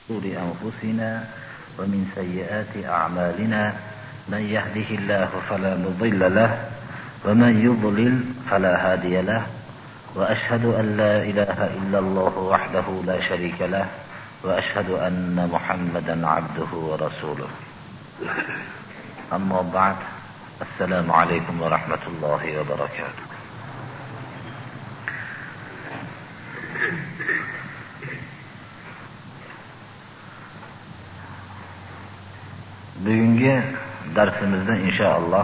شرور أنفسنا ومن سيئات أعمالنا من يهده الله فلا مضل له ومن يضلل فلا هادي له وأشهد أن لا إله إلا الله وحده لا شريك له وأشهد أن محمدا عبده ورسوله. أما بعد، السلام عليكم ورحمة الله وبركاته. Bugungi darsimizda inshaalloh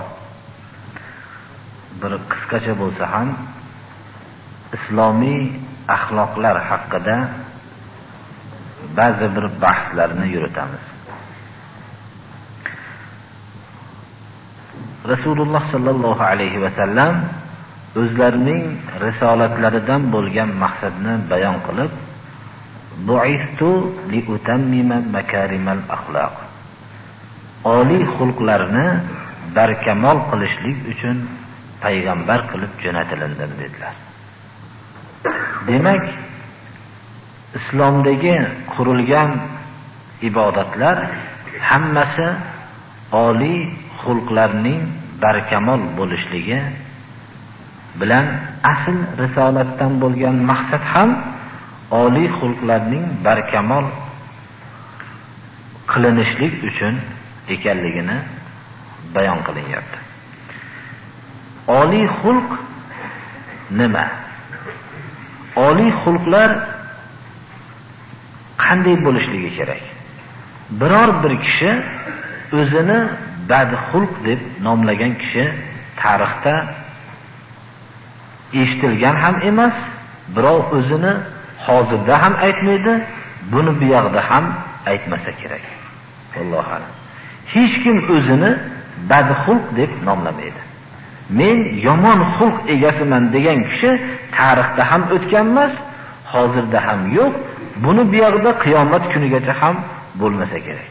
bir qisqacha bo'lsa ham islomiy axloqlar haqida ba'zi bir bahslarni yuritamiz. Rasululloh sallallohu alayhi va sallam o'zlarining risolatlaridan bo'lgan maqsadni bayon qilib, "Bu'istu li utammima makarimal axloq", oliy xulqlarni barkamol qilishlik uchun payg'ambar qilib jo'natilindim dedilar. Demak, islomdagi qurilgan ibodatlar hammasi oliy xulqlarning barkamol bo'lishligi bilan, asl risolatdan bo'lgan maqsad ham oliy xulqlarning barkamol qilinishlik uchun ekanligini bayon qilinyapti. Oliy xulq nima? Oliy xulqlar qanday bo'lishligi kerak? Biror bir kishi o'zini badxulq deb nomlagan kishi tarixda eshitilgan ham emas, birov o'zini hozirda ham aytmaydi, buni bu yoqda ham aytmasa kerak. Allohu a'lam. Hech kim o'zini badxulq deb nomlamaydi. Men yomon xulq egasiman degan kishi tarixda ham o'tgan emas, hozirda ham yo'q, buni bu yoqda qiyomat kunigacha ham bo'lmasa kerak.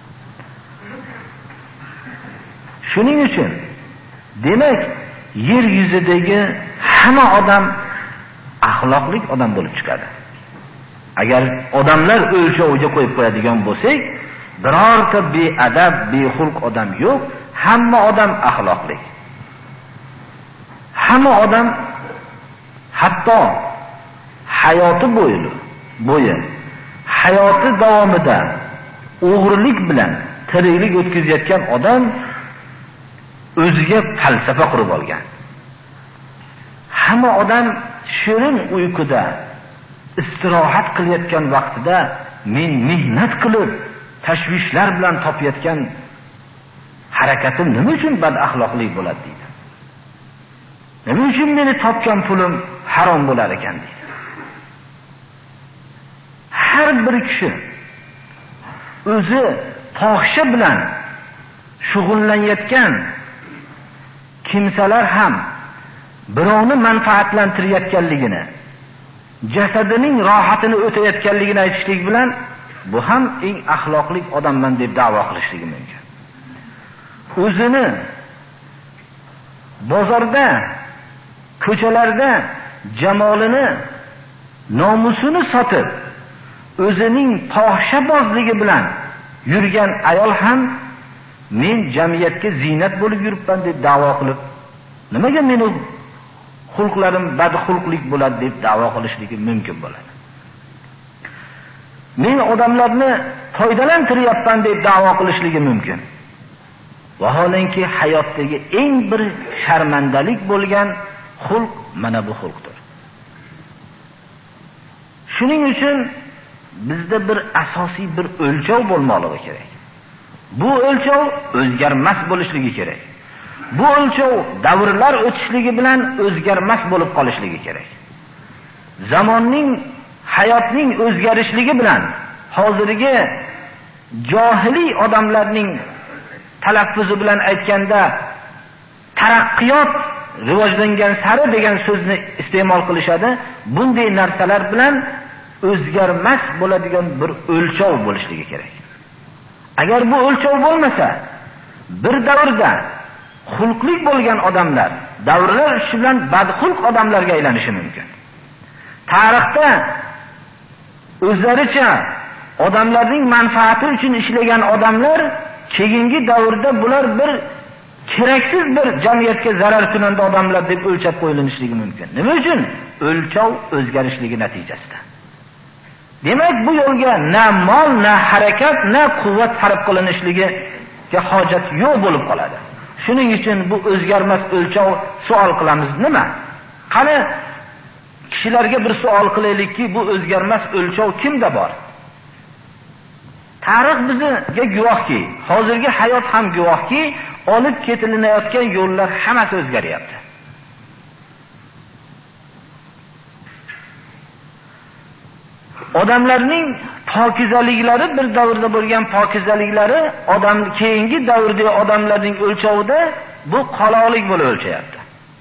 Shuning uchun demak, yer yuzidagi hamma odam axloqli odam bo'lib chiqadi. Agar odamlar o'lchoviga qo'yib qo'yadigan bo'lsak, birorta beadab, bexulq odam yo'q, hamma odam axloqli. Hamma odam hatto hayoti bo'yi hayoti davomida o'g'rilik bilan tiriklik o'tkazayotgan odam o'ziga falsafa qurib olgan. Hamma odam shirin uyquda istirohat qilayotgan vaqtida men mehnat qilib tashvishlar bilan topayotgan harakatim nima uchun bad axloqli bo'ladi deydi. Nima uchun meni topgan pulim harom bo'lar ekan deydi. Har bir kishi o'zi fohisha bilan shug'ullanayotgan kimsalar ham birovni manfaatlantirayotganligini, jasadining rohatini o'tayotganligini aytishlik bilan bu ham eng axloqli odamman deb da'vo qilishligi mumkin. O'zini bozorda, ko'chalarda jamolini, nomusini sotib, o'zining fohishabozligi bilan yurgan ayol ham men jamiyatga ziynat bo'lib yuribman deb da'vo qilib, nimaga meni xulqlarim badxulqlik bo'ladi deb da'vo qilishligi mumkin bo'ladi. Men odamlarni foydalantiryapman deb da'vo qilishligi mumkin. Vaholanki hayotdagi eng bir sharmandalik bo'lgan xulq mana bu xulqdir. Shuning uchun bizda bir asosiy bir o'lchov bo'lmoqligi kerak. Bu o'lchov o'zgarmas bo'lishligi kerak. Bu o'lchov davrlar o'tishligi bilan o'zgarmas bo'lib qolishligi kerak. Zamonning, hayotning o'zgarishligi bilan hozirgi johiliy odamlarning talaffuzi bilan aytganda taraqqiyot rivojlangan sari degan so'zni iste'mol qilishadi. Bunday narsalar bilan o'zgarmas bo'ladigan bir o'lchov bo'lishligi kerak. Agar bu o'lchov bo'lmasa, bir davrda xulqli bo'lgan odamlar davrlar o'tishi bilan badxulq odamlarga aylanishi mumkin. Tarixda o'zlaricha odamlarning manfaati uchun ishlagan odamlar keyingi davrda bular bir keraksiz bir jamiyatga zarar kunanda odamlar deb o'lchab qo'yilishligi mumkin. Nima uchun? O'lchov o'zgarishligi natijasida. Demak, bu yo'lga na mol, na harakat, na quvvat sarf qilinishligiga hojat yo'q bo'lib qoladi. Shuning uchun bu o'zgarmas o'lchov savol qilamiz nima? Qani kishilarga bir savol qilaylikki, bu o'zgarmas o'lchov kimda bor? Tarix bizga guvohki, hozirgi hayot ham guvohki, olib ketilayotgan yo'llar hammasi o'zgaryapti. Odamlarning pokizaliklari bir davrda bo'lgan pokizaliklari keyingi davrdagi odamlarning o'lchovida bu qaloqlik bo'lib o'lchayapti.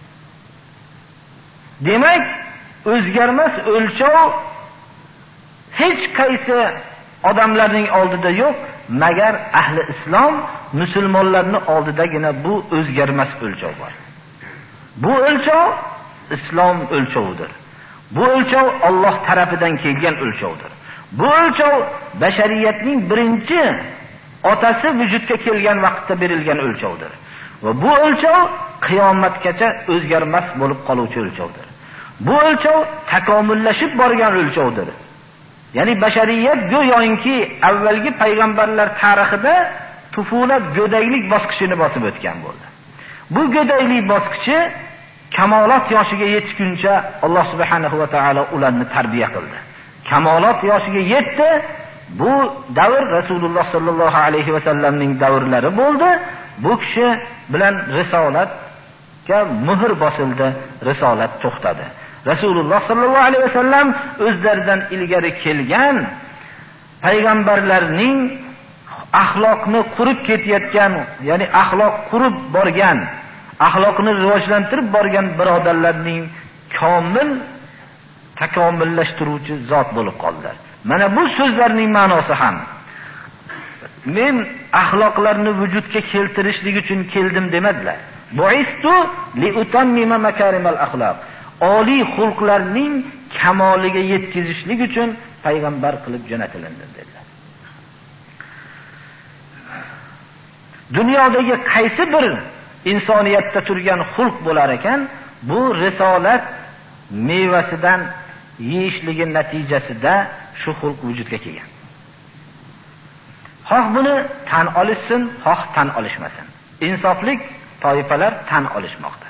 Demak, o'zgarmas o'lchov hech qaysi odamlarning oldida yo'q, magar ahli islom musulmonlarning oldidagina bu o'zgarmas o'lchov bor. Bu o'lchov islom o'lchovidir. Bu o'lchov Alloh tarafidan kelgan o'lchovdir. Bu o'lchov bashariyatning birinchi otasi vujudga kelgan vaqtda berilgan o'lchovdir. Va bu o'lchov qiyomatgacha o'zgarmas bo'lib qoluvchi o'lchovdir. Bu o'lchov takomillashib borgan o'lchovdir. Ya'ni bashariyat go'yoki avvalgi payg'ambarlar tarixida tufulat go'daylik bosqichini bosib o'tgan bo'ldi. Bu go'daylik bosqichi kamolat yoshiga yetguncha Alloh subhanahu va taolo ularni tarbiya qildi. Kamolat yoshiga yetdi. Bu davr Rasululloh sallallohu alayhi va sallamning davrlari bo'ldi. Bu kishi bilan risolatga muhr bosildi, risolat to'xtadi. Rasululloh sallallohu alayhi va sallam o'zlaridan ilgari kelgan payg'ambarlarning axloqni qurib ketayotgan, ya'ni axloq qurib borgan, axloqni rivojlantirib borgan birodarlarning komil takomillashtiruvchi zot bo'lib qoldilar. Mana bu so'zlarning ma'nosi ham men axloqlarni vujudga keltirishlik uchun keldim demadilar. Bu'istu li utammima makarimal axloq. Oliy xulqlarning kamoliga yetkazishlik uchun payg'ambar qilib jo'natildim dedilar. Dunyodagi qaysi bir insoniyatda turgan xulq bo'lar ekan, bu risolat mevasidan yeyishligi natijasida shu xulq vujudga kelgan. Xoh buni tan olishsin, xoh tan olishmasin. Insoflik toifalar tan olishmoqda.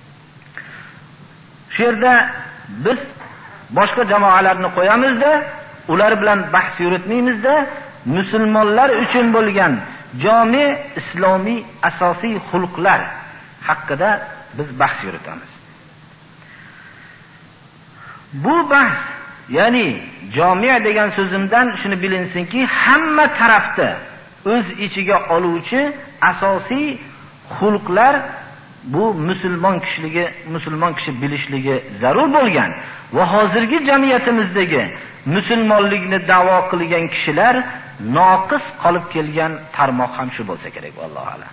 Shu yerda biz boshqa jamoalarni qo'yamizda, ular bilan bahs yuritmaymizda, musulmonlar uchun bo'lgan jami islomiy asosiy xulqlar haqida biz bahs yuritamiz. Bu bahs, ya'ni jami degan so'zimdan shuni bilinsinki, hamma tarafda o'z ichiga oluvchi asosiy xulqlar bu musulmon kishi bilishligi zarur bo'lgan va hozirgi jamiyatimizdagi musulmonlikni da'vo qilgan kishilar noqis qolib kelgan tarmoq ham shu bo'lsa kerak, vallohu a'lam.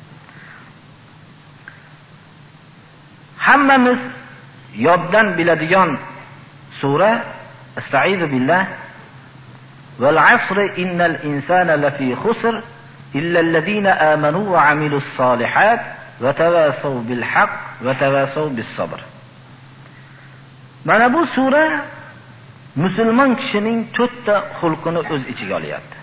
Hammamiz yoddan biladigan sura Estaizu billah val asri innal insana lafi khusr illa allazina amanu va amilus solihat va tawasaw bil haqq va tawasaw bis sabr. Mana bu sura musulmon kishining 4 ta xulqini o'z ichiga olyapti.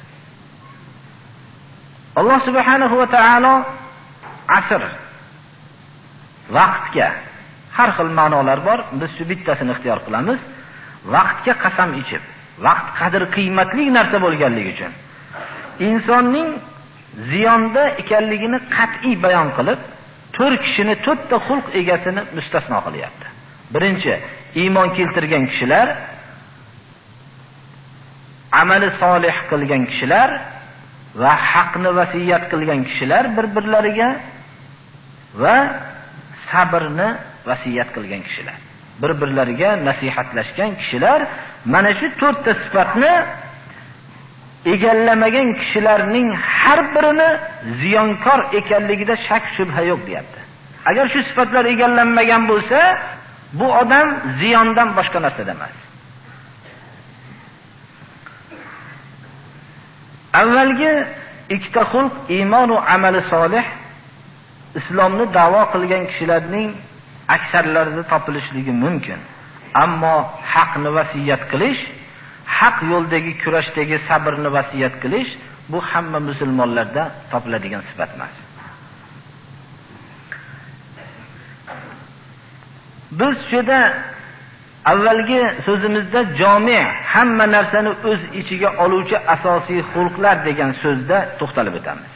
Alloh subhanahu va taolo asr vaqtga har xil ma'nolar bor. Biz shu bittasini ixtiyor qilamiz. Vaqtga qasam ichib, vaqt qadr qiymatli narsa bo'lganligi uchun insonning ziyonda ekanligini qat'iy bayon qilib, 4 kishini 4 ta xulq egasini mustasno qilyapti. Birinchi, iymon keltirgan kishilar, amali solih qilgan kishilar va haqni vasiyat qilgan kishilar bir-birlariga va sabrni vasiyat qilgan kishilar, bir-birlariga nasihatlashgan kishilar. Mana shu 4 ta sifatni egallamagan kishilarning har birini ziyonkor ekanligida shak shubha yo'q deyapti. Agar shu sifatlar egallanmagan bo'lsa, bu odam ziyondan boshqa narsa emas. avvalgi ikkita xulq iymon va amali solih islomni da'vo qilgan kishilarning aksarlarida topilishligi mumkin. Ammo haqni vasiyat qilish, haq yo'ldagi kurashdagi sabrni vasiyat qilish bu hamma musulmonlarda topiladigan sifat emas. Biz shunda avvalgi so'zimizda jami' hamma narsani o'z ichiga oluvchi asosiy xulqlar degan so'zda to'xtalib o'tamiz.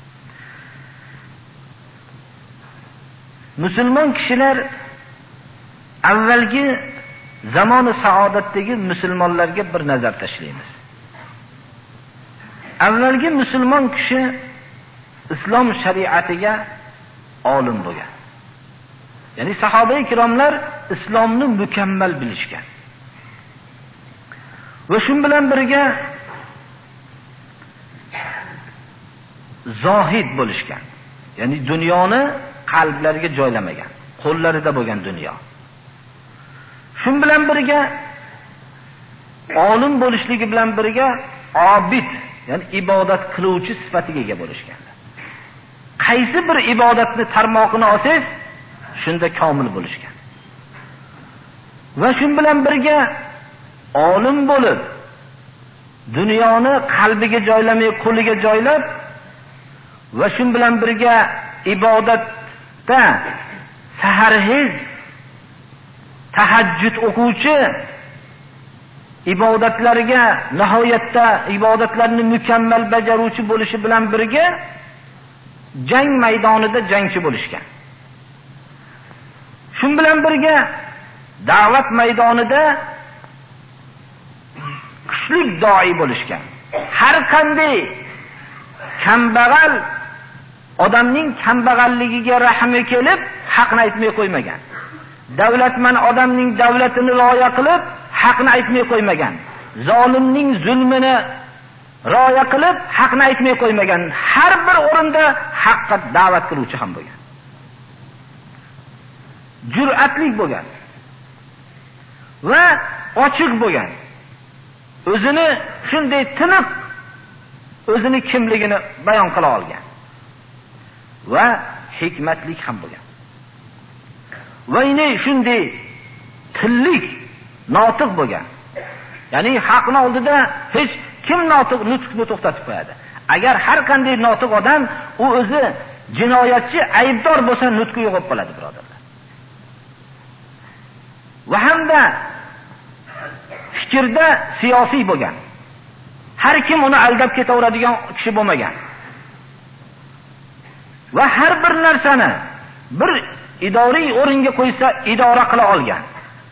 Musulmon kishilar avvalgi zamoni saodatdagi musulmonlarga bir nazar tashlaymiz. Avvalgi musulmon kishi islom shariatiga olim bo'lgan. Ya'ni sahoba-i kiromlar islomni mukammal bilishgan. Va shun bilan birga zohid bo'lishgan. Ya'ni dunyoni qalblariga joylamagan, qo'llarida bo'lgan dunyo. Shun bilan birga olim bo'lishligi bilan birga obid, ya'ni ibodat qiluvchi sifatiga ega bo'lishgan. Qaysi bir ibodatni tarmoqini olsangiz, shunda komil bo'lishgan. Va shun bilan birga olim bo'lib, dunyoni qalbiga joylamay, qo'liga joylab va shun bilan birga ibodatda saharhiz tahajjud o'quvchi, ibodatlarga nihoyatda ibodatlarni mukammal bajaruvchi bo'lishi bilan birga jang maydonida jangchi bo'lishgan. Shun bilan birga da'vat maydonida kuchli doi bo'lishgan. Har qanday kambag'al odamning kambag'alligiga rahmi kelib, haqni aytmay qo'ymagan. Davlatman odamning davlatini rioya qilib, haqni aytmay qo'ymagan. Zolimning zulmini rioya qilib, haqni aytmay qo'ymagan. Har bir o'rinda haqqa da'vat qiluvchi ham bo'lgan. Jur'atli bo'lgan va ochiq bo'lgan. O'zini shunday tiniq o'zini kimligini bayon qila olgan va hikmatlik ham bo'lgan. Va yine shunday tillik, notiq bo'lgan. Ya'ni haqni oldida hech kim notiq nutqni to'xtatib qo'yadi. Agar har qanday notiq odam u o'zi jinoyatchi, aybdor bo'lsa nutqi yo'qolib qoladi, birodarlar. Va hamda fikrda siyosiy bo'lgan. Har kim uni aldab ketaveradigan kishi bo'lmagan. Va har bir narsani bir idoriy o'ringa qo'ysa idora qila olgan.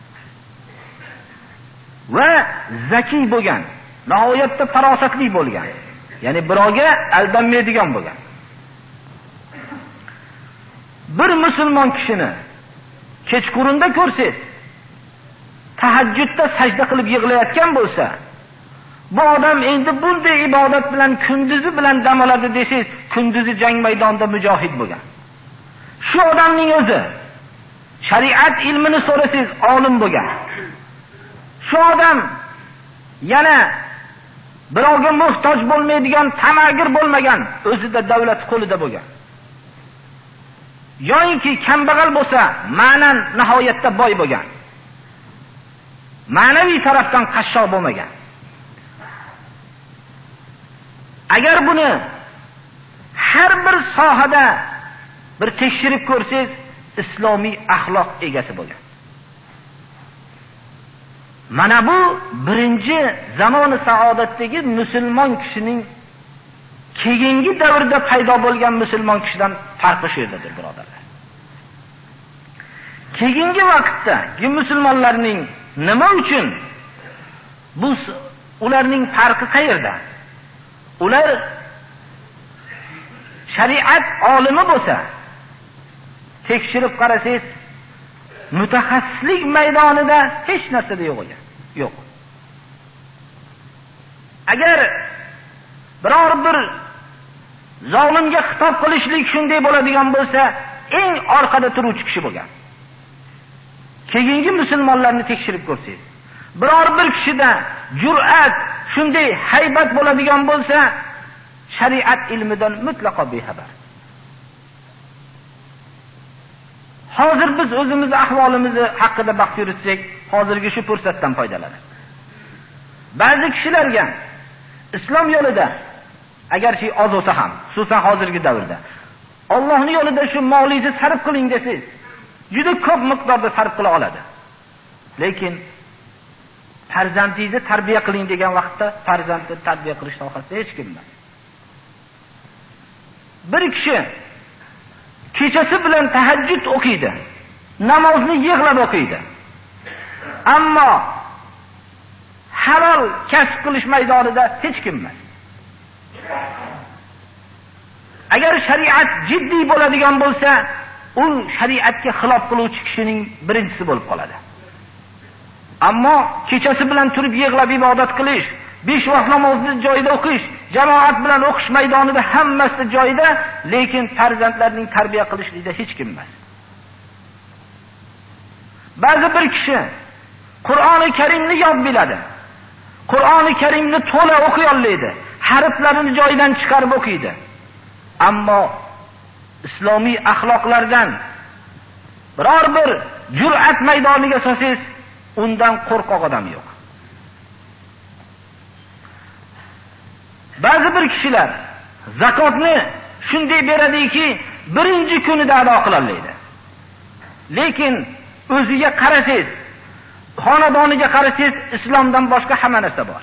Va zakiy bo'lgan, nihoyatda farosatli bo'lgan. Ya'ni birovga aldanmaydigan bo'lgan. Bir musulmon kishini kechqurunda ko'rsangiz, tahajjudda sajda qilib yig'layotgan bo'lsa, bu odam endi bunday ibodat bilan kunduzi bilan dam oladi desangiz, kunduzi jang maydonida mujohid bo'lgan. Shu odamning o'zi shariat ilmini so'rasangiz olim bo'lgan. Shu odam yana birovga muhtoj bo'lmaydigan, tamagir bo'lmagan, o'zida davlat qo'lida bo'lgan. Yo'inki kambag'al bo'lsa, ma'nan nihoyatda boy bo'lgan. Ma'naviy tarafdan qashshoq bo'lmagan. Agar buni har bir sohada bir tekshirib ko'rsangiz, islomiy axloq egasi bo'lgan. Mana bu birinchi zamoni saodatdagi musulmon kishining keyingi davrda paydo bo'lgan musulmon kishidan farqi shu yerdadir, birodarlar. Keyingi vaqtda musulmonlarning nima uchun bu ularning farqi qayerda? Ular shariat olimi bo'lsa, tekshirib qarasangiz, mutaxassislik maydonida hech narsada yo'q ekan. Yo'q. Agar biror bir zolimga xitob qilishlik shunday bo'ladigan bo'lsa, eng orqada turuvchi kishi bo'lgan. Keyingi musulmonlarni tekshirib ko'rsangiz, biror bir kishida jur'at, shunday haybat bo'ladigan bo'lsa, shariat ilmidan mutlaqo bexabar. Hozir biz o'zimiz ahvolimizni haqida bahs yuritsak, hozirgi shu fursatdan foydalanamiz. Ba'zi kishilarga islom yo'lida agarchi oz bo'lsa ham, xususan hozirgi davrda Allohning yo'lida shu molingizni sarf qiling desangiz, juda ko'p miqdorda sarf qila oladi. Lekin farzandingizni tarbiya qiling degan vaqtda farzandni tarbiya qilish sohasida hech kim emas. Bir kishi kechasi bilan tahajjud o'qiydi, namozni yig'lab o'qiydi. Ammo halol kasb qilish maydonida hech kim emas. Agar shariat jiddiy bo'ladigan bo'lsa, u shariatga xilof qiluvchi kishining birinchisi bo'lib qoladi. Ammo kechasi bilan turib yig'lab ibodat qilish, 5 vaqt namozni joyida o'qish, jamoat bilan o'qish maydonida hammasi joyida, lekin farzandlarning tarbiya qilishlikda hech kim emas. Ba'zi bir kishi Qur'oni Karimni yod biladi. Qur'oni Karimni to'la o'qiy oladi, harflarini joyidan chiqarib o'qiydi. Ammo islomiy axloqlardan biror bir jur'at maydoniga solsangiz, undan qo'rqoq odam yo'q. Ba'zi bir kishilar zakotni shunday beradiki, birinchi kunida ado qila oladi. Lekin o'ziga qarasangiz, xonadoniga qarasangiz, islomdan boshqa hamma narsa bor.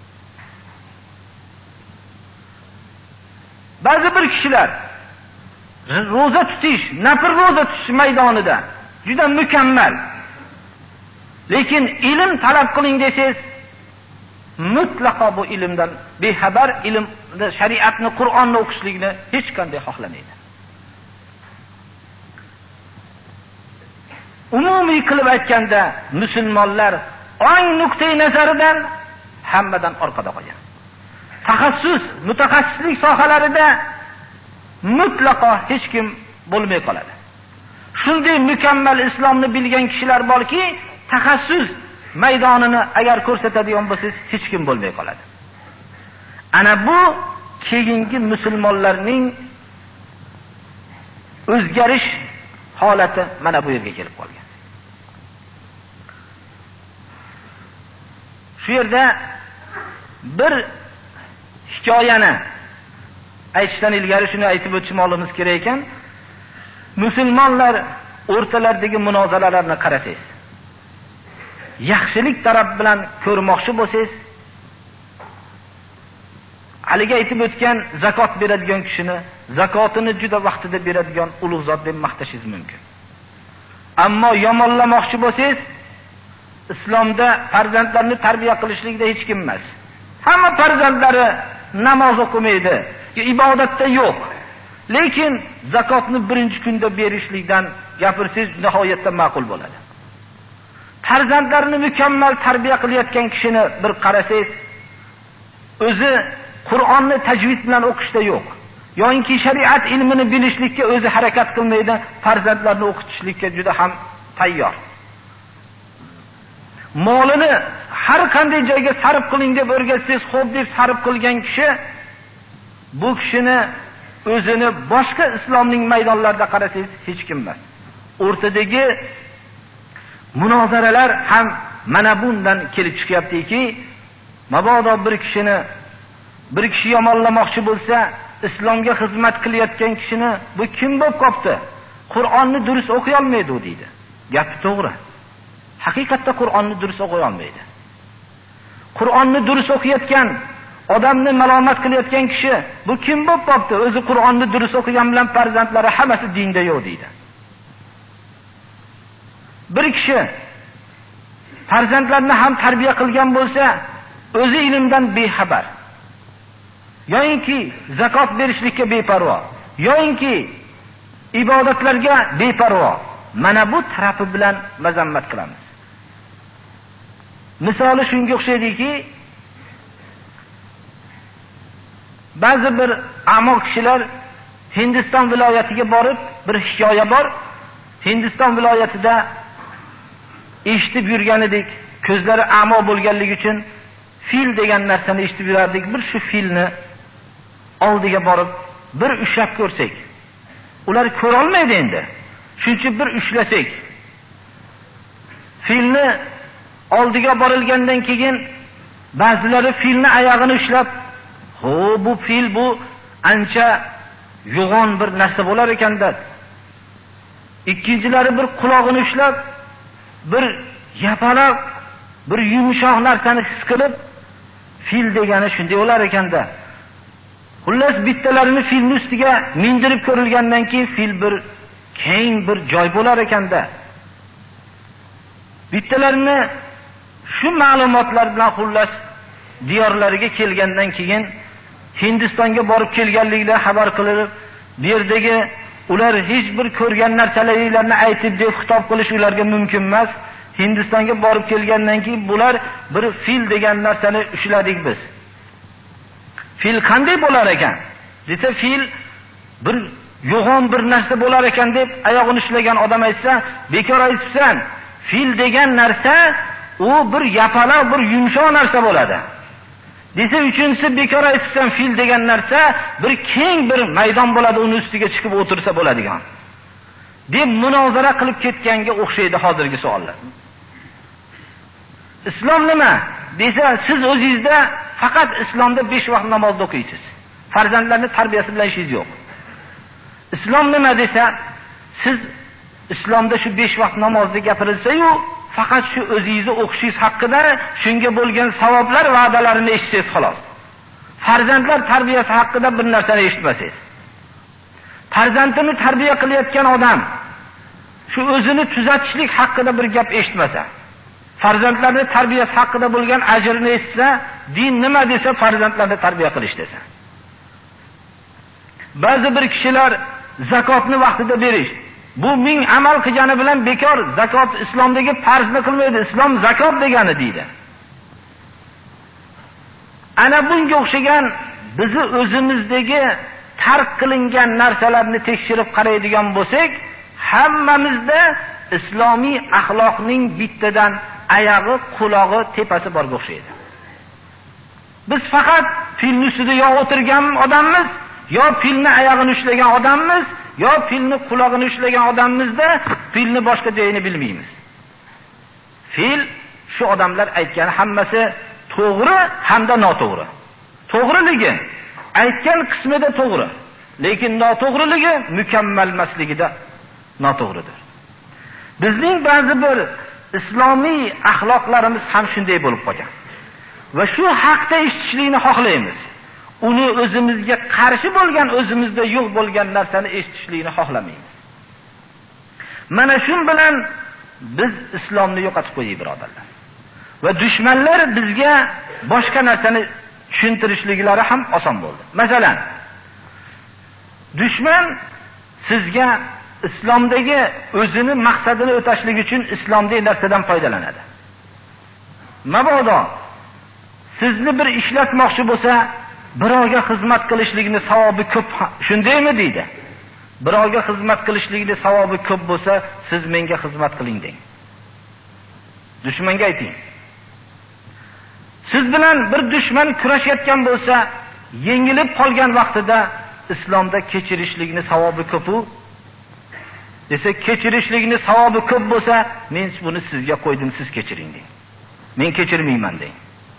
Ba'zi bir kishilar roza tutish, nafl roza tutish maydonida juda mukammal. Lekin ilm talab qiling desangiz, mutlaqo bu ilmdan bexabar, ilmni, shariatni, Qur'onni o'qishlikni hech qanday xohlamaydi. Umumiy qilib aytganda, musulmonlar ong nuqtai nazaridan hammadan orqada qolgan. Taxassus, mutaxassislik sohalarida mutlaqo hech kim bo'lmay qoladi. Shunday mukammal islomni bilgan kishilar borki, taxassus maydonini agar ko'rsatadigan bo'lsangiz, hech kim bo'lmay qoladi. Ana bu keyingi musulmonlarning o'zgarish holati mana bu yerga kelib qolgan. Shu yerda bir hikoyani aytishdan ilgari shuni aytib o'tishimiz kerak ekan. Musulmonlar o'rtalaridagi munozaralarni qarasangiz, yaxshilik taraf bilan ko'rmoqchi bo'lsangiz, haliga aytib o'tgan zakot beradigan kishini zakotini juda vaqtida beradigan ulug' zot deb maqtashingiz mumkin. Ammo yomonlamoqchi bo'lsangiz, islomda farzandlarni tarbiya qilishlikda hech kim emas. Hamma farzandlari namoz o'qimaydi, ibodatda yo'q. Lekin zakotni birinchi kunda berishlikdan gapirsangiz nihoyatda ma'qul bo'ladi. Farzandlarini mukammal tarbiya qilayotgan kishini bir qarasangiz, o'zi Qur'onni tajvid bilan o'qishda yo'q. Yo'inki shariat ilmini bilishlikka o'zi harakat qilmaydi, farzandlarni o'qitishlikka juda ham tayyor. Molini har qanday joyga sarf qiling deb o'rgatsangiz, xo'p deb sarf qilgan kishi, bu kishini o'zini boshqa islomning maydonlarida qarasangiz hech kim emas. O'rtadagi munozaralar ham mana bundan kelib chiqyaptiki, mabodo bir kishi yomonlamoqchi bo'lsa, islomga xizmat qilayotgan kishini bu kim bo'lib qopti? Qur'onni durust o'qiy olmaydi u deydi. Gapi to'g'ri. Haqiqatda Qur'onni durust o'qiy olmaydi. Qur'onni durust o'qiyotgan, odamni malomat qilayotgan kishi bu kim bo'lib qopti? O'zi Qur'onni durust o'qigan bilan farzandlari hammasi dinda yo'q deydi. Bir kishi farzandlarni ham tarbiya qilgan bo'lsa, o'zi ilmdan bexabar. Yo'inki zakot berishlikka beparvo, yo'inki ibodatlarga beparvo. Mana bu tarafi bilan mazammat qilamiz. Misoli shunga o'xshaydiki, ba'zi bir amoq kishilar Hindiston viloyatiga borib, bir hikoya bor. Hindiston viloyatida eshitib yurgan edik, ko'zlari amo bo'lganligi uchun fil degan narsani eshitib yurardik. Bir shu filni oldiga borib bir ushlab ko'rsak, ular ko'ra olmaydi endi. Shuncha bir ushlasak, filni oldiga borilgandan keyin ba'zilari filni oyog'ini ushlab, bu fil bu ancha yo'g'on bir narsa bo'lar ekanda. Ikkinchilari bir quloqini ushlab, bir yapaloq, bir yumshoq narsani his qilib, fil degani shunday bo'lar ekanda. Xullas bittalarini filning ustiga mindirib ko'rilgandan keyin fil bir keng bir joy bo'lar ekanda. Bittalarini shu ma'lumotlar bilan xullas diyorlariga kelgandan keyin Hindistonga borib kelganliklarini xabar qilib, bu yerdagi ular hech bir ko'rgan narsalarini aytib deb xitob qilish ularga mumkin emas. Hindistonga borib kelgandan keyin bular bir fil degan narsani ushladik biz. Fil qanday bo'lar ekan? Desa fil bir yo'g'on bir narsa bo'lar ekan deb oyog'ini ushlagan odam aytsa, bekor aytibsan. Fil degan narsa u bir yapaloq, bir yumshoq narsa bo'ladi. Desa uchinchisi bekor aytibsan, fil degan narsa bir keng bir maydon bo'ladi, uni ustiga chiqib o'tirsa bo'ladigan. deb munozara qilib ketganga o'xshaydi hozirgi savollar. Islom nima? Desa, siz o'zingizda faqat islomda 5 vaqt namoz o'qiysiz. Farzandlarni tarbiyasi bilan ishingiz yo'q. Islom nima desa, siz islomda shu 5 vaqt namozni gapirilsa-yu, faqat shu o'zingizni o'qishingiz haqida shunga bo'lgan savoblar va'dalarini eshitsangiz xolos. Farzandlar tarbiyasi haqida bir narsani eshitmasangiz. Farzandini tarbiya qilayotgan odam shu o'zini tuzatishlik haqida bir gap eshitmasa, farzandlarni tarbiyasi haqida bo'lgan ajrni eshitsa, din nima desa farzandlarni tarbiya qilish desa. Ba'zi bir kishilar zakotni vaqtida berish, bu ming amal qilgani bilan bekor, zakot islomdagi farzni qilmaydi, islom zakot degani deydi. Ana bunga o'xshagan bizni o'zimizdagi tark qilingan narsalarni tekshirib qaraydigan bo'lsak, hammamizda islomiy axloqning bittadan oyog'i, qulog'i, tepasi borga o'xshaydi. Biz faqat filni ustida yo o'tirgan odammiz, yo filni oyog'ini ushlagan odammiz, yo filni qulog'ini ushlagan odammizda filni boshqa joyini bilmaymiz. Fil shu odamlar aytgan hammasi to'g'ri hamda noto'g'ri. To'g'riligi aytgan qismida to'g'ri, lekin noto'g'riligi mukammal emasligida noto'g'ridir. Bizning ba'zi bir islomiy axloqlarimiz ham shunday bo'lib qolgan. Va shu haqda eshitishlikni xohlaymiz. Uni o'zimizga qarshi bo'lgan, o'zimizda yo'q bo'lgan narsani eshitishlikni xohlamaymiz. Mana shu bilan biz islomni yo'qotib qo'ydik, birodarlar. Va dushmanlar bizga boshqa narsani tushuntirishliklari ham oson bo'ldi. Masalan, dushman sizga islomdagi o'zini maqsadini o'tashlik uchun islomdagi narsadan foydalanadi. Mabodo sizni bir ishlatmoqchi bo'lsa, birovga xizmat qilishlikni savobi ko'p, shundaymi deydi. Birovga xizmat qilishlikni savobi ko'p bo'lsa, siz menga xizmat qiling deng. Dushmanga ayting. Siz bilan bir dushman kurashayotgan bo'lsa, yengilib qolgan vaqtida islomda kechirishlikni savobi ko'p-u desa, kechirishlikni savobi ko'p bo'lsa, men buni sizga qo'ydim, siz kechiring deng. Men kechirmayman deng.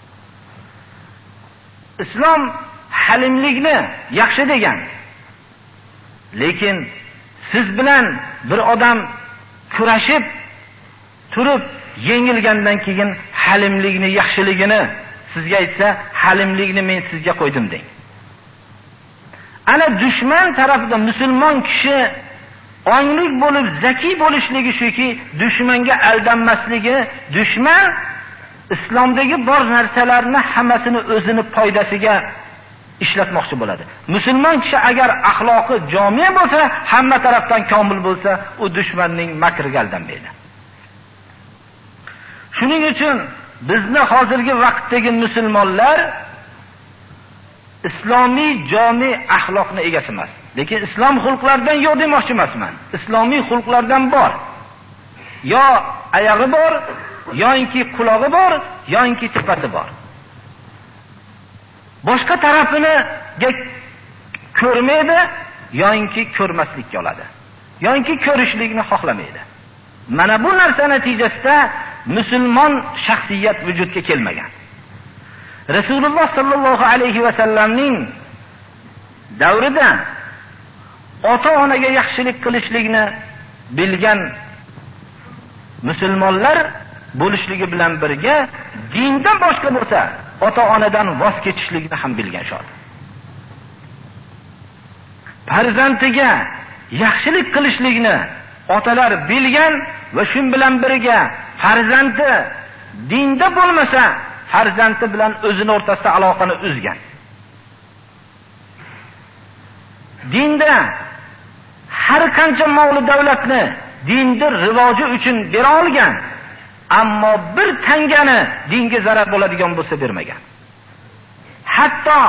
Islom halimlikni yaxshi degan. Lekin siz bilan bir odam kurashib turib yengilgandan keyin halimlikni yaxshiligini sizga aytsa, halimlikni men sizga qo'ydim deng. Ana dushman tarafidan musulmon kishi onglik bo'lib zaki bo'lishligi shuki, dushmanga aldanmasligi. Dushman islomdagi bor narsalarni hammasini o'zini foydasiga ishlatmoqchi bo'ladi. Musulmon kishi agar axloqi jomiy bo'lsa, hamma tarafdan komil bo'lsa, u dushmanning makriga aldanmaydi. Shuning uchun bizni hozirgi vaqtdagi musulmonlar islomiy jomiy axloqni egasi emas. Lekin islom xulqlaridan yo'q demoqchi emasman. Islomiy xulqlardan bor. Yo oyog'i bor, yoki qulog'i bor, yoki tepasi bor. Boshqa tarafini ko'rmaydi, yoki ko'rmaslikka oladi, yoki ko'rishlikni xohlamaydi. Mana bu narsa natijasida musulmon shaxsiyat vujudga kelmagan. Rasululloh sallallohu alayhi va sallamning davrida ota-onaga yaxshilik qilishlikni bilgan musulmonlar bo'lishligi bilan birga dindan boshqa bo'lsa ota-onadan voz kechishlikni ham bilgan shod. Farzandiga yaxshilik qilishlikni otalar bilgan va shu bilan birga farzandi dinda bo'lmasa farzandi bilan o'zini o'rtasida aloqani uzgan. Dinda har qancha mol davlatni dindir rivoji uchun bera olgan, ammo bir tangani dinga zarar bo'ladigan bo'lsa bermagan. Hatto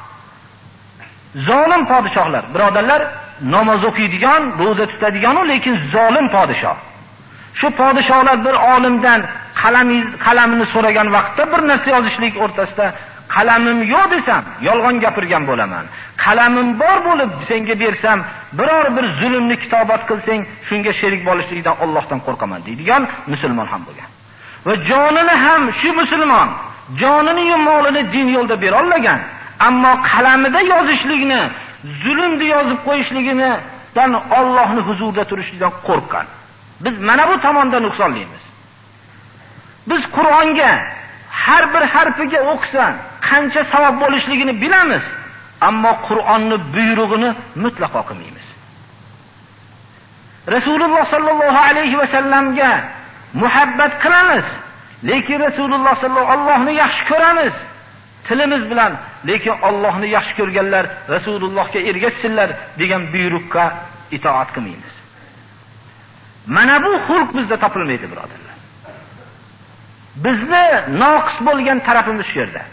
zolim podshohlar, birodarlar, namoz o'qiydigan, roza tutadigan, lekin zolim podshoh. Shu podshohlar bir olimdan qalamini so'ragan vaqtda bir narsa yozishlik o'rtasida qalamim yo'q desam, yolg'on gapirgan bo'laman. Qalamim bor bo'lib senga bersam, biror bir zulmni kitobat qilsang, shunga sherik bo'lishlikdan Allohdan qo'rqaman deydigan musulmon ham bo'lgan. Va jonini ham shu musulmon jonini va molini din yo'lida bera olmagan, ammo qalamida yozishlikni, zulmni yozib qo'yishligidan Allohning huzurida turishlikdan qo'rqgan. Biz mana bu tomonda nuqsonlimiz. Biz Qur'onga har bir harfiga o'qisan qancha savob bo'lishligini bilamiz, ammo Qur'onning buyrug'ini mutlaqo qilmaymiz. Rasululloh sallallohu alayhi va sallamga muhabbat qilamiz, lekin Rasululloh sallallohu Allohni yaxshi ko'ramiz tilimiz bilan, lekin Allohni yaxshi ko'rganlar Rasulullohga ergashsinlar degan buyruqqa itoat qilmaymiz. Mana bu xulq bizda topilmaydi, birodarlar. Bizni noqis bo'lgan tarafimiz shu yerda.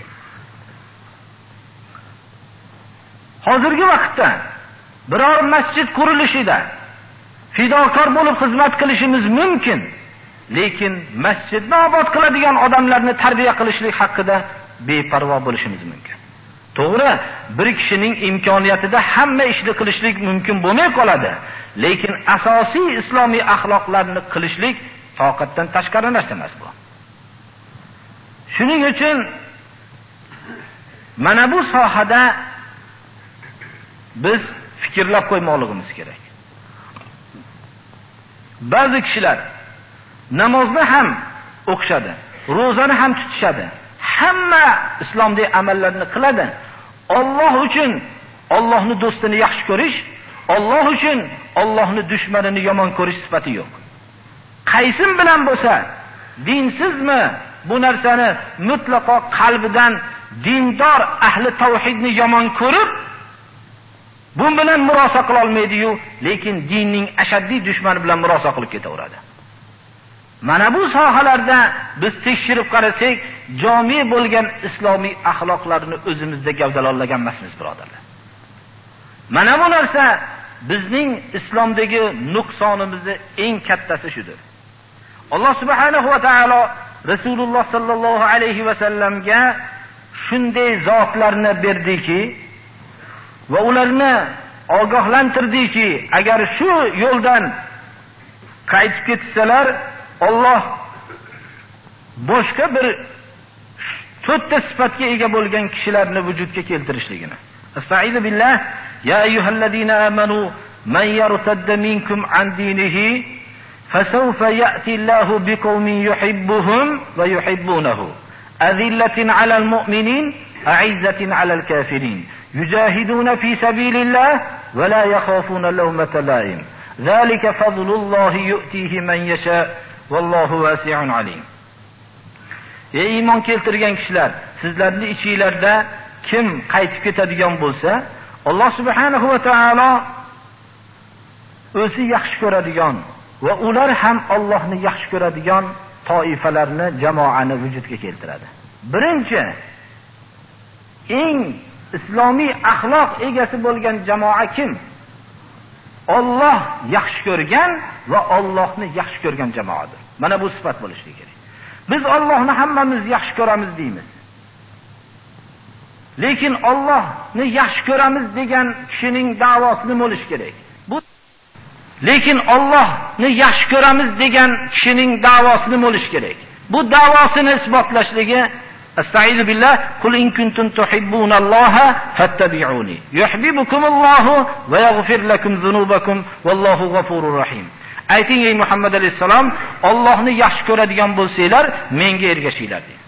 Hozirgi vaqtda biror masjid qurilishida fidokor bo'lib xizmat qilishimiz mumkin, lekin masjidni obod qiladigan odamlarni tarbiya qilishlik haqida beparvo bo'lishimiz mumkin. To'g'ri, bir kishining imkoniyatida hamma ishni qilishlik mumkin bo'lmay qoladi, lekin asosiy islomiy axloqlarni qilishlik toqatdan tashqari narsa emas bu. Shuning uchun mana bu sohada biz fikrlab qo'ymoqligimiz kerak. Ba'zi kishilar namozni ham o'qishadi, ro'zani ham tutishadi, hamma islomdagi amallarni qiladi. Alloh uchun Allohning do'stini yaxshi ko'rish, Alloh uchun Allohning dushmanini yomon ko'rish sifati yo'q. Qaysin bilan bo'lsa, dinsizmi bu narsani mutlaqo qalbidan dindor ahli tavhidni yomon ko'rib, bu bilan murosa qila olmaydi-yu, lekin dinning ashaddiy dushmani bilan murosa qilib ketaveradi. Mana bu sohalarda biz tekshirib qarasak, jami bo'lgan islomiy axloqlarni o'zimizda gavdalolagan emasmiz, birodarlar. Mana bu narsa bizning islomdagi nuqsonimizning eng kattasi shudir. Alloh subhanahu va taolo Rasululloh sallallohu alayhi va sallamga shunday zotlarni berdiki va ularni ogohlantirdiki, agar shu yo'ldan qaytib ketsalar, Alloh boshqa bir to'rtta sifatga ega bo'lgan kishilarni vujudga keltirishligini. Estaizu billah, ya ayyuhallazina amanu man yartadda minkum an dinihi fasawfa ya'ti Allahu biqaumin yuhibbuhum va yuhibbunahu azillatin 'alal mu'minin a'izzatin 'alal kafirin yujahiduna fi sabilillah va la yakhafuna lawmata la'im zalika fadlullahi yu'tihi man yasha vallohu vasi'un alim. Ey iymon keltirgan kishilar, sizlarning ichingizda kim qaytib ketadigan bo'lsa, Alloh subhanahu va taolo o'zi yaxshi ko'radigan va ular ham Allohni yaxshi ko'radigan toifalarni, jamoani vujudga keltiradi. Birinchi eng islomiy axloq egasi bo'lgan jamoa kim? Alloh yaxshi ko'rgan va Allohni yaxshi ko'rgan jamoadir. Mana bu sifat bo'lishi kerak. Biz Allohni hammamiz yaxshi ko'ramiz deymiz. Lekin Allohni yaxshi ko'ramiz degan kishining da'vosi nima bo'lishi kerak? Lekin Allohni yaxshi ko'ramiz degan kishining da'vosi nima bo'lishi kerak? Bu da'vosini isbotlashligi Astagfiru billah, qul in kuntum tuhibbunalloha fattabi'uni yuhibbukumullohu va yaghfir lakum dhunubakum vallohu g'afurur rahim. Ayting ey Muhammad alayhisalom, Allohni yaxshi ko'radigan bo'lsanglar, menga ergashinglar dedi.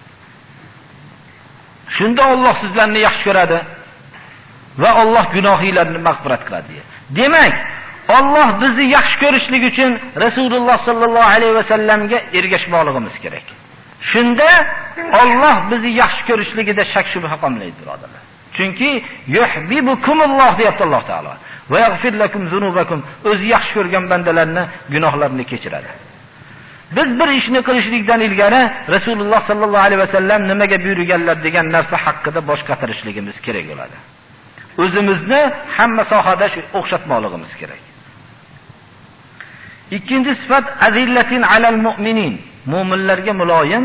Shunda Alloh sizlarni yaxshi ko'radi va Alloh gunohinglarni mag'firat qiladi. Demak, Alloh bizni yaxshi ko'rishlik uchun Rasululloh sallallohu alayhi va sallamga ergashmoqligimiz kerak. Shunda Alloh bizni yaxshi ko'rishligida shak shubha qolmaydi, birodarlar. Chunki yuhibbukumulloh deyapti Alloh taolo. Va yaghfir lakum zunubakum, o'zi yaxshi ko'rgan bandalarni gunohlarini kechiradi. Biz bir ishni qilishlikdan ilgari Rasululloh sallallohu alayhi va sallam nimaga buyurganlar degan narsa haqida bosh qatirishligimiz kerak bo'ladi. O'zimizni hamma sohada shu o'xshatmoqligimiz kerak. Ikkinchi sifat azillatin alal mu'minin. Mu'minlarga muloyim.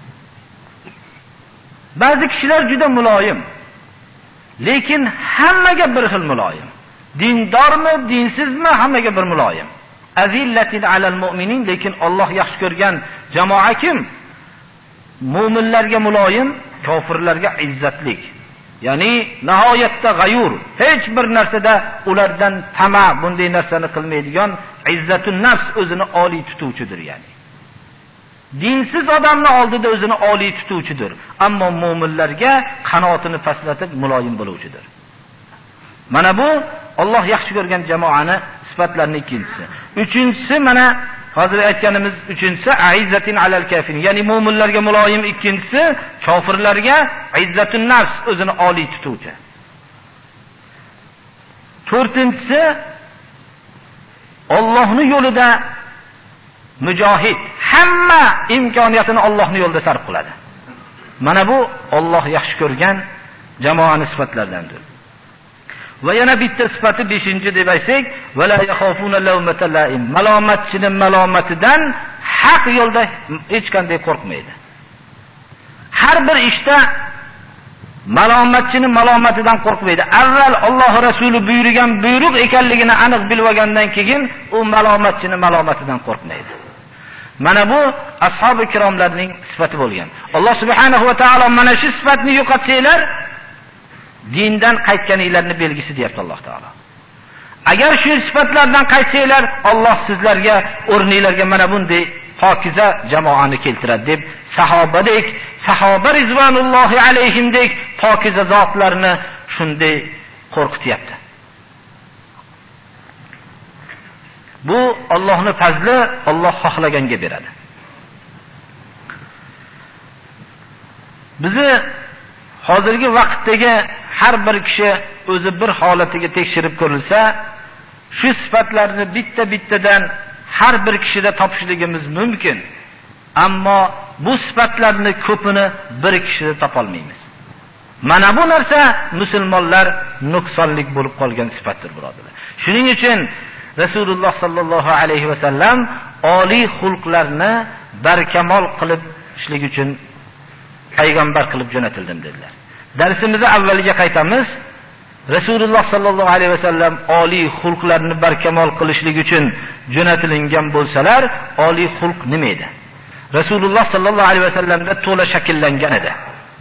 Ba'zi kishilar juda muloyim. Lekin hammaga bir xil muloyim. Dindormi, dinsizmi, hammaga bir muloyim. Azillatin alal mu'minin, lekin Alloh yaxshi ko'rgan jamoa kim? Mu'minlarga muloyim, kofirlarga izzatlik. Ya'ni nihoyatda g'ayur, hech bir narsada ulardan tama, bunday narsani qilmaydigan izzatun nafs, o'zini oliy tutuvchidir yani. Dinsiz odamni oldida o'zini oliy tutuvchidir, ammo mu'minlarga qanotini pastlatib muloyim bo'luvchidir. Mana bu Alloh yaxshi ko'rgan jamoani sifatlarining ikkinchisi. Uchinchisi mana hozir aytganimiz uchinchisi aizzatin alal kafirin, ya'ni mu'minlarga muloyim, ikkinchisi kofirlarga izzatun nafs, o'zini oliy tutuvchi. To'rtinchisi Allohning yo'lida mujohid, hamma imkoniyatini Allohning yo'lida sarf qiladi. Mana bu Alloh yaxshi ko'rgan jamoaning sifatlaridandir. Va yana bitta sifati 5-chi deb aytsak, wala yakhafuna lawmata la'im. Malomatchining malomatidan haq yo'lda hech qanday qo'rqmaydi. Har bir ishda malomatchining malomatidan qo'rqmaydi. Avval Alloh rasuli buyurgan buyruq ekanligini aniq bilib olgandan keyin u malomatchining malomatidan qo'rqmaydi. Mana bu ashabi kiromlarning sifati bo'lgan. Alloh subhanahu va taolo mana shu sifatni yo'qotsanglar, dindan qaytganinglarni belgisi deyapti Alloh taolo. Agar shu sifatlardan qaytsanglar, Alloh sizlarga o'rninglarga mana bunday pokiza jamoani keltiradi deb sahobadek, sahoba rizvanullohi alayhimdek pokiza zotlarni shunday qo'rqityapti. Bu Allohning fazli, Alloh xohlaganga beradi. Bizni hozirgi vaqtdagi har bir kishi o'zi bir holatiga tekshirib ko'rilsa, shu sifatlarni bitta-bittadan har bir kishida topishligimiz mumkin. Ammo bu sifatlarni ko'pini bir kishida topolmaymiz. Mana bu narsa musulmonlar nuqsonlik bo'lib qolgan sifatdir, birodarlar. Shuning uchun Rasululloh sallallohu alayhi va sallam oliy xulqlarni barkamol qilib ishlik uchun payg'ambar qilib jo'natildim dedilar. Darsimizni avvaliga qaytamiz. Rasululloh sallallohu alayhi va sallam oliy xulqlarni barkamol qilishlik uchun jo'natilgan bo'lsalar, oliy xulq nima edi? Rasululloh sallallohu alayhi va sallamda to'la shakllangan edi.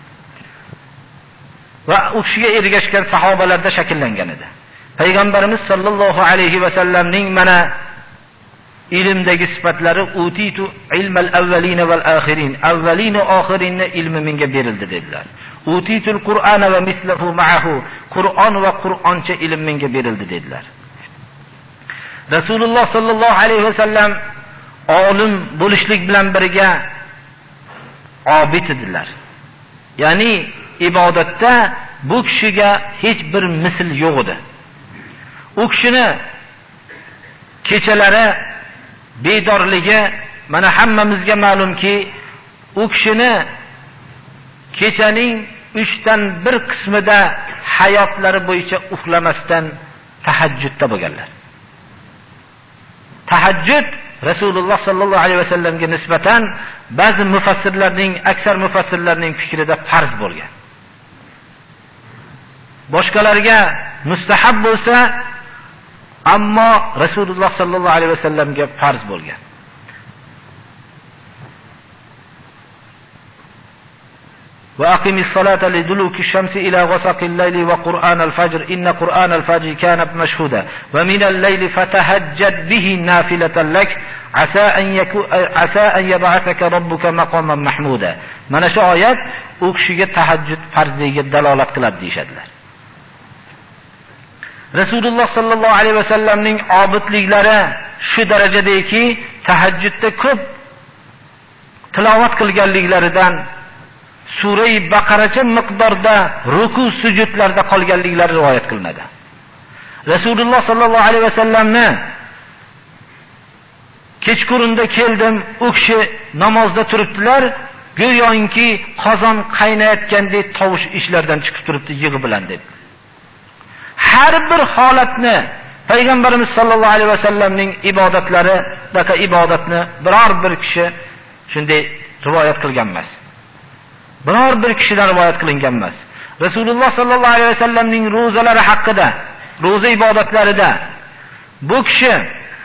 Va u kishiga ergashgan sahobalarda shakllangan edi. Payg'ambarimiz sallallohu alayhi va sallamning mana ilmdagi sifatlari utitu ilmal avvalin val axirin. Avvalin va oxirinni ilmi menga berildi dedilar. Utitul Qur'ana va mislahu ma'ahu. Qur'on va Qur'oncha ilm menga berildi dedilar. Rasululloh sallallohu alayhi va sallam olim bo'lishlik bilan birga obid edilar. Ya'ni ibodatda bu kishiga hech bir misl yo'q edi. U kishini kechalari bedorligi mana hammamizga ma'lumki, u kishini kechaning 3dan 1 qismida hayotlari bo'yicha uxlamasdan tahajjudda bo'lganlar. Tahajjud Rasululloh sallallohu alayhi va sallamga nisbatan ba'zi mufassirlarning, aksar mufassirlarning fikrida farz bo'lgan. boshqalarga mustahab bo'lsa, ammo Rasululloh sallallohu alayhi vasallamga farz bo'lgan. وأقم الصلاة لدلوك الشمس إلى غسق الليل وقرآن الفجر إن قرآن الفجر كان مشهودا ومن الليل فتهجد به نافلة لك عسى أن يبعثك ربك مقاما محمودا. Mana shu oyat u kishiga tahajjud farzligiga dalolat qiladi deyshadilar. Rasululloh sallallohu alayhi vasallamning obidliklari shu darajadaki tahajjudda ko'p tilovat qilganliklaridan Sura-i Baqaracha miqdorda ruku sujudlarda qolganliklari rivoyat qilinadi. Rasululloh sallallohu alayhi vasallamni kechqurunda keldim, u kishi namozda turibdilar, go'yoki qozon qaynayotgandek tovush ishlardan chiqib turibdi yig'i bilan deb. Har bir holatni Payg'ambarimiz sallallohu alayhi vasallamning ibodatlari, daqa ibodatni biror bir kishi shunday rivoyat qilgan emas. Biror bir kishidan rivoyat qilingan emas. Rasululloh sallallohu alayhi vasallamning ro'zalari haqida, ro'za ibodatlarida bu kishi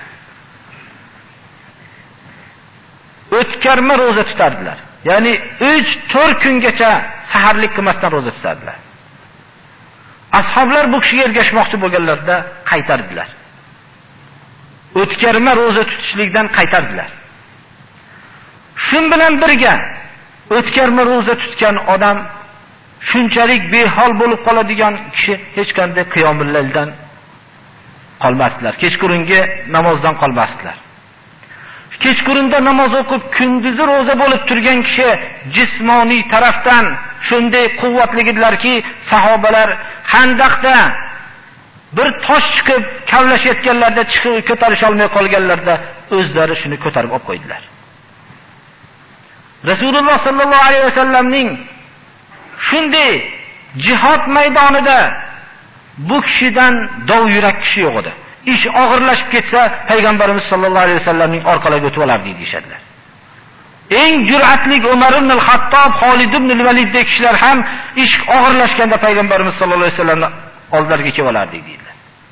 o'tkarma ro'za tutardilar. Ya'ni 3-4 kungacha saharlik qilmasdan ro'za tutardilar. Ashoblar bu kishiga ergashmoqchi bo'lganlarida qaytardilar. O'tkarma ro'za tutishlikdan qaytardilar. Shun bilan birga o'tkarma ro'za tutgan odam shunchalik behol bo'lib qoladigan kishi hech qanday qiyomul layldan qolmasdilar. Kechqurungi namozdan qolmasdilar. Kechqurunda namoz o'qib, kunduzi ro'za bo'lib turgan kishi jismoniy tarafdan shunday quvvatligilarki, sahobalar Handaqda bir tosh chiqib kavlashayotganlarda chiqib ko'tarish olmay qolganlarda o'zlari shuni ko'tarib olib qo'ydilar. Rasululloh sallallohu alayhi vasallamning shunday jihad maydonida bu kishidan dov yurak kishi yo'q edi. Ish og'irlashib ketsa, Payg'ambarimiz sallallohu alayhi vasallamning orqalariga o'tib olardi deyshadilar. Eng jur'atli Umar ibn al-Hattob, Xolid ibn al-Valid dek kishilar ham ish og'irlashganda Payg'ambarimiz sallallohu alayhi vasallamning oldilariga kelib olardi deydilar.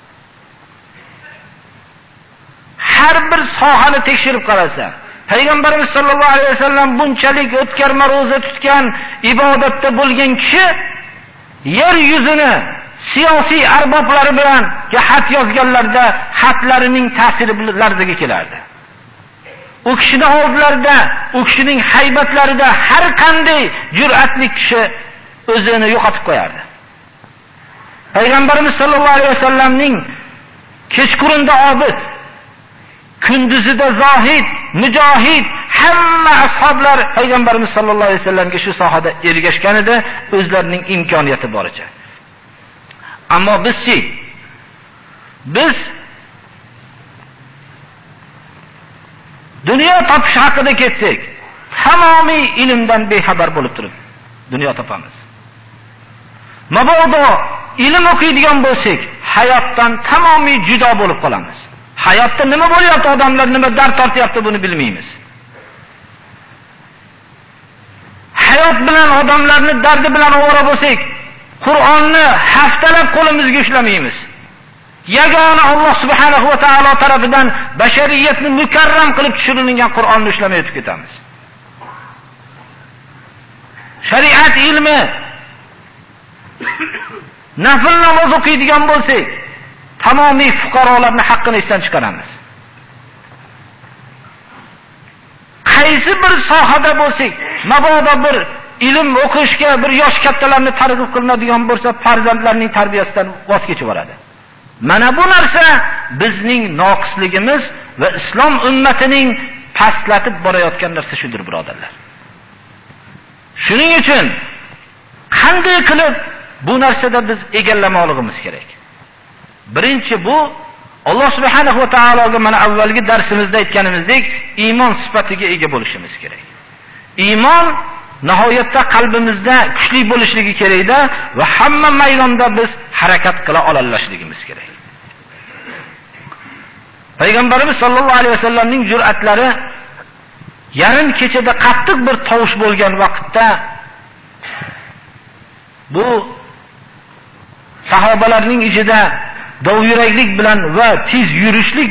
Har bir sohani tekshirib qarasa, Payg'ambarimiz sallallohu alayhi vasallam bunchalik o'tkarma ro'za tutgan, ibodatda bo'lgan kishi yer yuzini siyosiy arboblari bilan xat yozganlarda xatlarining ta'siri larzaga kelardi. U kishining oldilarida, u kishining haybatlarida har qanday jur'atli kishi o'zini yo'qotib qo'yardi. Payg'ambarimiz sallallohu alayhi vasallamning kechqurunda obid, kunduzida zohid, mujohid hamma ashoblar Payg'ambarimiz sallallohu alayhi vasallamga shu sohada ergashgan edi, o'zlarining imkoniyati boricha. Ammo biz dunyo topish haqida ketsak, tamomiy ilmdan bexabar bo'lib turib dunyo topamiz. Mabodo ilm o'qiydigan bo'lsak, hayotdan tamomiy judo bo'lib qolamiz. Hayotda nima bo'lyapti, odamlar nima dard tortyapti, buni bilmaymiz. Hayot bilan odamlarni dardi bilan ovora bo'lsak, Qur'onni haftalab qo'limizga ushlamaymiz. Yagona Alloh subhanahu va taolo tarafidan bashariyatni mukarram qilib tushirilgan Qur'onni ushlamay o'tib ketamiz. Shariat ilmi nafl namoz o'qiydigan bo'lsak, tamomiy fuqarolarning haqqini esdan chiqaramiz. Qaysi bir sohada bo'lsak, mabodo bir ilm o'qishga bir yosh kattalarni targ'ib qilinadigan bo'lsa, farzandlarning tarbiyasidan voz kechib boradi. Mana bu narsa bizning noqisligimiz va islom ummatining pastlatib borayotgan narsa shudir, birodarlar. Shuning uchun qanday qilib bu narsada biz egallamoqligimiz kerak? Birinchi bu Alloh subhanahu va taologa mana avvalgi darsimizda aytganimizdek, iymon sifatiga ega bo'lishimiz kerak. Iymon nihoyatda qalbimizda kuchli bo'lishligi kerakda va hamma maydonda biz harakat qila olishligimiz kerak. Payg'ambarimiz sollallohu alayhi vasallamning jur'atlari yarim kechada qattiq bir tovush bo'lgan vaqtda bu sahobalarning ichida dovyuraklik bilan va tez yugurishlik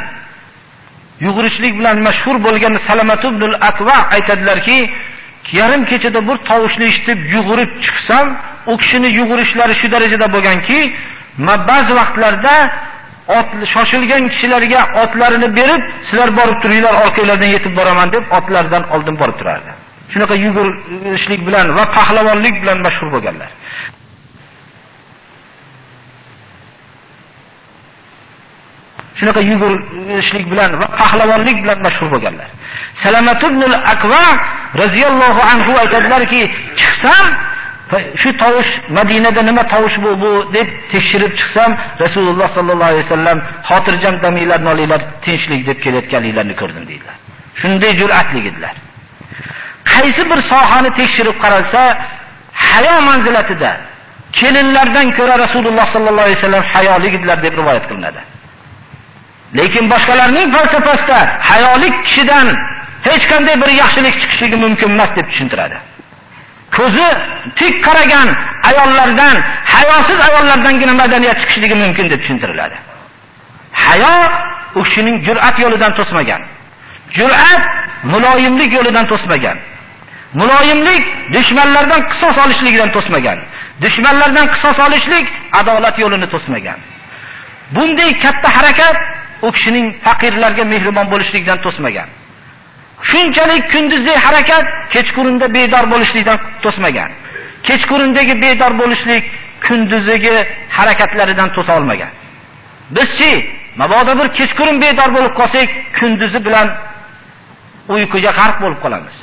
bilan mashhur bo'lgan Salamat ibn al-Akva aytadilarki, yarim kechada bir tovushni eshitib yugurib chiqsam, u kishini yugurishlari shu darajada bo'lganki, ba'zi vaqtlarda shoshilgan kishilarga otlarini berib, sizlar borib turinglar, orqalardan yetib boraman deb otlardan oldin borib turardi. Shunaqa yugurishlik bilan va pahlavonlik bilan mashhur bo'lganlar. Salamat ibn al-Akva radhiyallohu anhu aytadilarki, chiqsam shu tovush Madinada nima tovush bu deb tekshirib chiqsam, Rasululloh sallallohu alayhi vasallam xotirjam daminglar, nolinglar, tinchlik deb kelayotganliklarini ko'rdim deydilar. Shunday jur'atli edilar. Qaysi bir sohani tekshirib qaralsa, hayo manzilatida kelinlardan ko'ra Rasululloh sallallohu alayhi vasallam hayoli edilar deb rivoyat qilinadi. Lekin boshqalarning falsafasida hayolik kishidan hech qanday bir yaxshilik chiqishligi mumkin emas deb tushuntiradi. Ko'zi tik qaragan ayollardan, hayosiz ayollardangina madaniyat chiqishligi mumkin deb tushuntiriladi. Hayo u kishining jur'at yo'lidan to'smagan. Jur'at muloyimlik yo'lidan to'smagan. Muloyimlik dushmanlardan qisos olishlikdan to'smagan. Dushmanlardan qisos olishlik adolat yo'lini to'smagan. Bunday katta harakat u kishining faqirlarga mehribon bo'lishlikdan to'smagan. Shunchalik kunduzgi harakat kechqurunda bedor bo'lishlikdan to'smagan. Kechqurundagi bedor bo'lishlik kunduzgi harakatlaridan to'sa olmagan. Bizchi mabodo bir kechqurun bedor bo'lib qolsak, kunduzi bilan uyquga g'arq bo'lib qolamiz.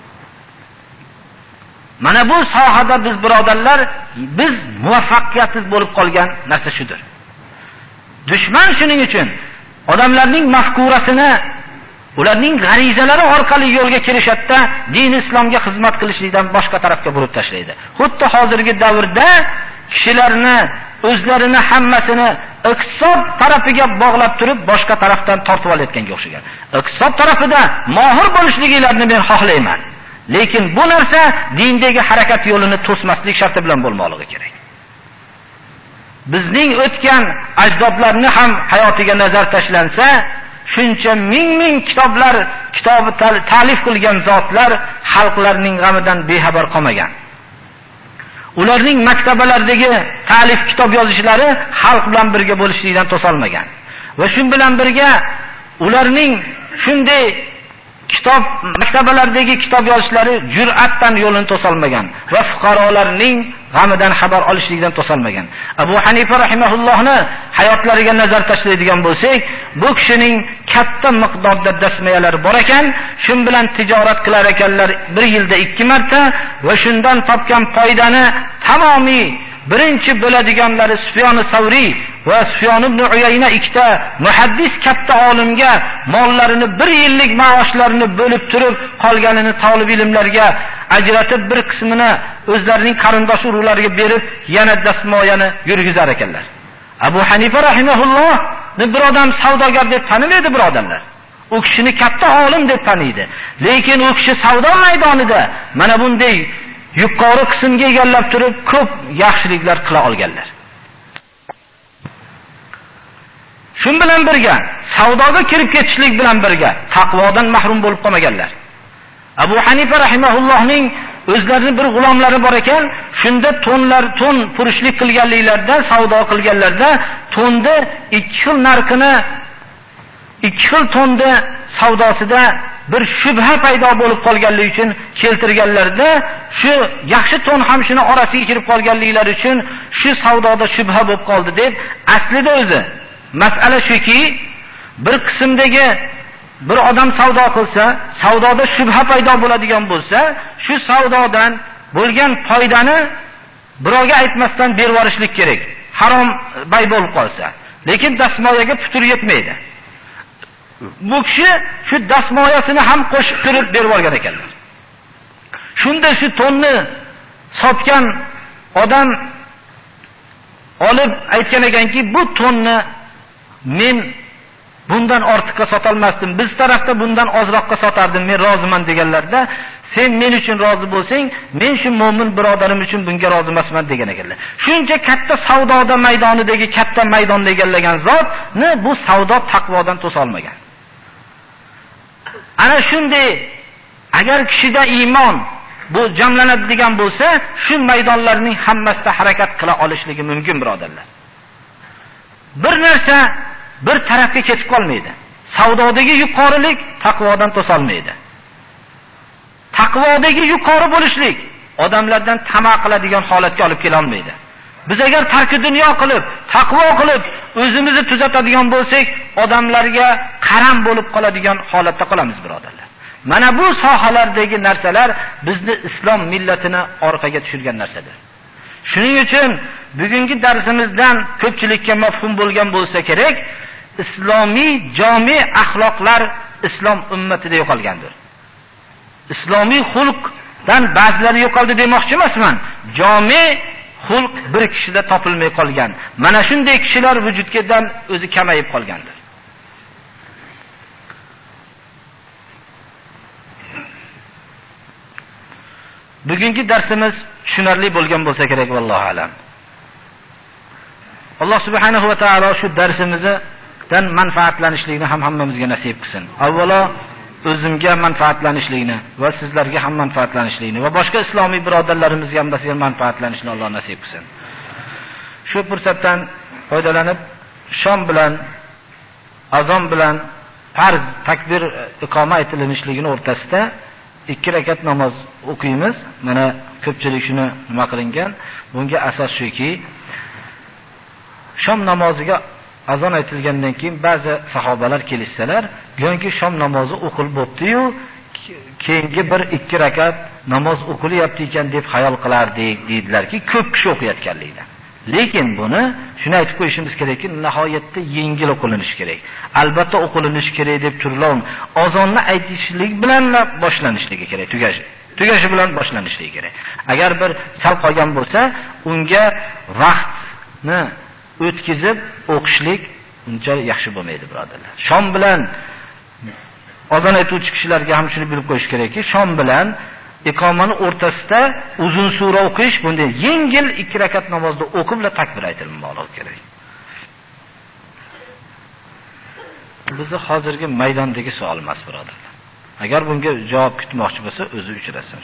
Mana bu sohada biz birodarlar, biz muvaffaqiyatsiz bo'lib qolgan narsa shudir. Dushman shuning uchun odamlarning mafkurasini, ularning g'arizalari orqali yo'lga kirishda din islomga xizmat qilishlikdan boshqa tarafga burib tashlaydi. Xuddi hozirgi davrda kishilarni o'zlarini hammasini iqtisod tarafiga bog'lab turib, boshqa tarafdan tortib olayotganga o'xshagan. Iqtisod tarafida mohir bo'lishliklarini men xohlayman. Lekin bu narsa dindagi harakat yo'lini to'smaslik sharti bilan bo'lmoqligi kerak. Bizning o'tgan ajdodlarni ham hayotiga nazar tashlansa, shuncha ming kitobi ta'lif qilgan zotlar xalqlarning g'amidan bexabar qolmagan. Ularning maktabalardagi ta'lif kitob yozishlari xalq bilan birga bo'lishlikdan to'solmagan. Va shu bilan birga ularning shunday maktabalardagi kitob yozishlari jur'atdan yo'lini to'solmagan va fuqarolarning g'amidan xabar olishlikdan to'solmagan. Abu Hanifa rahimahullohni hayotlariga nazar tashlaydigan bo'lsak, bu kishining katta miqdorda dasmayalari bor ekan, shun bilan tijorat qilar ekanlar bir yilda 2 marta va shundan topgan foydani tamomiy birinchi bo'ladiganlari Sufyon Savriy va Sufyon ibn Uyayna ikkita muhaddis katta olimga mollarini 1 yillik maoshlarini bo'lib turib, qolganini talab ilmlarga ajratib, bir qismini o'zlarining qarindosh urug'lariga berib, yana dasmoyani yurgizar ekanlar. Abu Hanifa rahimahullohni bir odam savdogar deb tanimaydi birodarlar. U kishini katta olim deb taniydi. Lekin u kishi savdo maydonida mana bunday yuqori qismga egallab turib, ko'p yaxshiliklar qila olganlar. Shun bilan birga savdoga kirib ketishlik bilan birga taqvodan mahrum bo'lib qolmaganlar. Abu Hanifa rahimahullohning o'zlarining bir g'ulomlari bor ekan, shunda ton purishlik qilganliklarda, savdo qilganlarda tonni 2 xil narxini 2 xil tonni savdosida bir shubha paydo bo'lib qolganligi uchun keltirganlarda, shu yaxshi ton ham shuni orasiga kirib qolganliklari uchun shu savdoda shubha bo'lib qoldi deb, aslida o'zi masala shuki, bir qismdagi bir odam savdo qilsa, savdoda shubha paydo bo'ladigan bo'lsa, shu savdodan bo'lgan foydani birovga aytmasdan berib yuborishlik kerak. Harom bay bo'lib qolsa, lekin dasmoyaga putur yetmaydi. Bu kishi shu dasmoyasini ham qo'shib turib berib olgan ekanlar. Shunda shu tonni sotgan odam olib aytgan ekanki, bu tonni men bundan ortiqqa sota olmasdim. Biz tarafda bundan ozroqqa sotardim, men roziman deganlarda, sen men uchun rozi bo'lsang, men shu mo'min birodarim uchun bunga rozi emasman degan ekanlar. Shuncha katta savdoda maydonidagi katta maydonni egallagan zotni bu savdo taqvodan to'sa olmagan. Ana shunday agar kishida iymon bu jamlanadigan bo'lsa, shu maydonlarning hammasida harakat qila olishligi mumkin, birodarlar. Bir narsa bir tarafga ketib qolmaydi. Savdodagi yuqorilik taqvodan to'sa olmaydi. Taqvodagi yuqori bo'lishlik odamlardan tama qiladigan holatga olib kela olmaydi. Biz agar tarki dunyo qilib, taqvo qilib, o'zimizni tuzatadigan bo'lsak, odamlarga qaram bo'lib qoladigan holatda qolamiz, birodarlar. Mana bu sohalardagi narsalar bizni islom millatini orqaga tushirgan narsadir. Shuning uchun bugungi darsimizdan ko'pchilikka mafhum bo'lgan bo'lsa kerak, islomiy jami axloqlar islom ummatida yo'qolgandir. Islomiy xulqdan ba'zilari yo'qoldi demoqchi emasman. Jami xulq bir kishida topilmay qolgan. Mana shunday kishilar vujuddan o'zi kamayib qolgandir. Bugungi darsimiz tushunarli bo'lgan bo'lsa kerak, vallohu alam. Alloh subhanahu va taolo shu darsimizdan manfaatlanishlikni ham hammamizga nasib qilsin. Avvalo o'zimga manfaatlanishlikni va sizlarga ham manfaatlanishlikni va boshqa islomiy birodarlarimizga ham manfaatlanishni Alloh nasib qilsin. Shu fursatdan foydalanib shom bilan azon bilan farz takbir iqoma etilishligini o'rtasida 2 rakat namoz o'qiymiz. Mana ko'pchilik shuni nima qilingan. Bunga asos shuki, shom namoziga azon aytilgandan keyin ba'zi sahobalar kelishsalar, yo'nki shom namozi o'qilib bo'pti-yu, keyingi bir 2 rakat namoz o'qilyapti ekan deb xayol qilardik, deydilarki, ko'p kishi o'qiyotganligidan. Lekin buni shuni aytib qo'yishimiz kerakki, nihoyatda yengil o'qilinishi kerak. Albatta o'qilinishi kerak deb turlar. Azonni aytishlik bilan boshlanishligi kerak, tugashi bilan boshlanishligi kerak. Agar bir sal qolgan bo'lsa, unga vaqtni o'tkazib o'qishlik uncha yaxshi bo'lmaydi, birodarlar. Shom bilan azon aytuvchi kishilarga ham shuni bilib qo'yish kerakki, shom bilan iqomani o'rtasida uzun sura o'qish, bunday yengil 2 rakat namozda o'qibla takbir aytilmoqligi kerak. Bizni hozirgi maydondagi savol emas, birodarlar. Agar bunga javob kutmoqchi bo'lsa, o'zi uchrasin.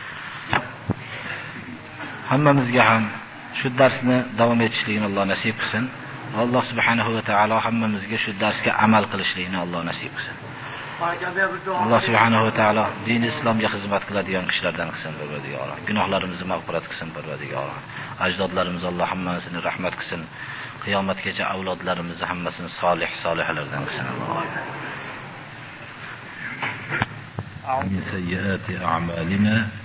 Hammamizga ham shu darsni davom etishligini Alloh nasib qilsin. Alloh subhanahu va taolo hammamizga shu darsga amal qilishligini Alloh nasib qilsin. Alloh subhanahu va taolo din islomga xizmat qiladigan kishilardan qilsin, Parvardigor. Gunohlarimizni mag'firat qilsin, Parvardigor. Ajdodlarimiz Alloh hammasini rahmat qilsin. Qiyomatgacha avlodlarimizni hammasini solihlardan qilsin. Alloh. Min sayyiati a'malina